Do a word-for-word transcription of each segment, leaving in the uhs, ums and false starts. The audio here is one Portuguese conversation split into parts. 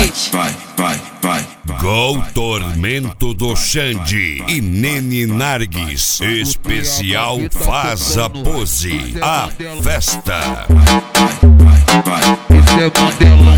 beat. Vai, vai, vai. Gol Tormento do Xande e Nene Narguis. Especial Faz a Pose. A festa. Isso é modelão.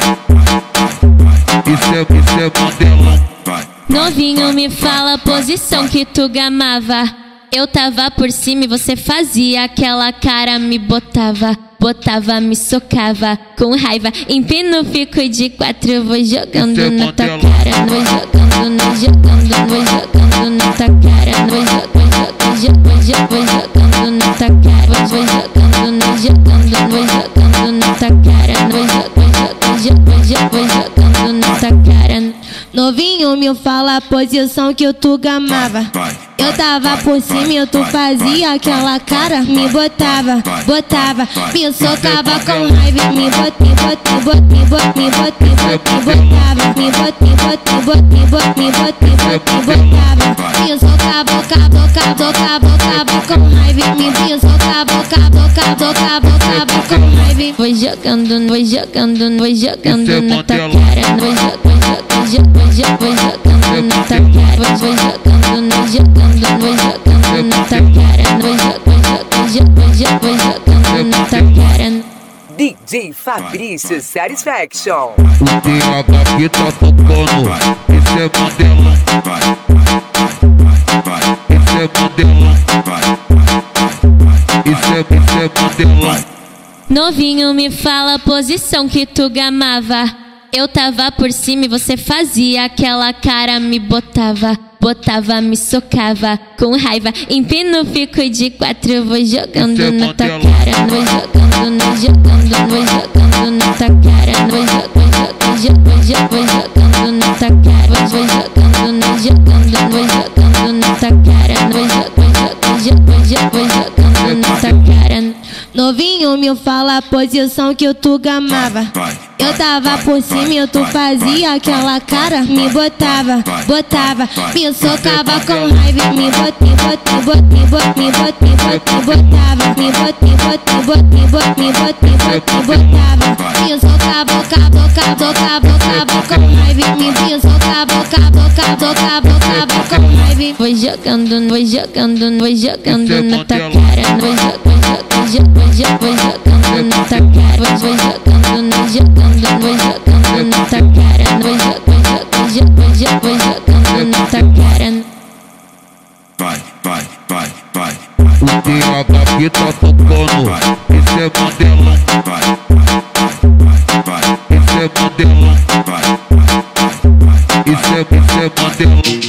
Isso é, isso é modelão. Novinho, me fala a posição que tu gamava. Eu tava por cima e você fazia aquela cara, me botava, botava, me socava com raiva. Empino, fico de quatro, eu vou jogando na tua cara, vou jogando, vou jogando, vou jogando na tua cara, vou jogando, vou jogando, vou jogando na tua cara, vou jogando, vou jogando, vou jogando na tua cara, vou jogando, vou jogando na tua cara. Novinho, me fala a posição que tu gamava. Eu tava por cima e tu fazia aquela cara, me botava, botava, me socava com raiva, me bot, me bot, me bot, me bot, me bot, me bot, me botava, me bot, me bot, me bot, me bot, me bot, me bot, me botava, me socava, boca, boca, boca, boca, boca com raiva, me me socava, boca, boca, boca, boca, boca com raiva. Vou jogando, vou jogando, vou jogando na tua cara, vou jogando, vou jogando, vou jogando na tua cara, vou jogando, vou jogando, vou jogando na tua cara, vou jogando, vou jogando, vou jogando na tua cara. D J Fabrício Satisfaction. O D H que tá tocando. Esse é modelão. Esse é modelão. Esse é, esse é modelão. Novinho, me fala a posição que tu gamava. Eu tava por cima e você fazia aquela cara, me botava, botava, me socava com raiva. Empino, fico de quatro, eu vou jogando na tua cara, vou jogando, vou jogando, vou jogando na tua cara, vou jogando, vou jogando, vou jogando na tua cara, vou jogando, vou jogando, vou jogando na tua cara, vou jogando, vou jogando na tua cara. Novinho, me fala a posição que tu gamava. Eu tava por cima e tu fazia aquela cara, me botava, botava, me socava com raiva, me bot, me bot, me bot, me bot, me bot, me bot, me botava, me bot, me bot, me bot, me bot, me bot, me bot, me botava, me socava, boca, boca, boca, boca, boca com raiva, me me socava, boca, boca, boca, boca, boca com raiva. Vou jogando, vou jogando, vou jogando na tua cara, vou jogando, vou jogando, vou jogando na tua cara, vou jogando, vou jogando, vou jogando na tua cara, vou jogando, vou jogando, vou jogando na tua cara. Vai, vai, vai, vai. O D H que tá tocando. Esse é modelão. Esse é modelão. Esse é, esse é modelão.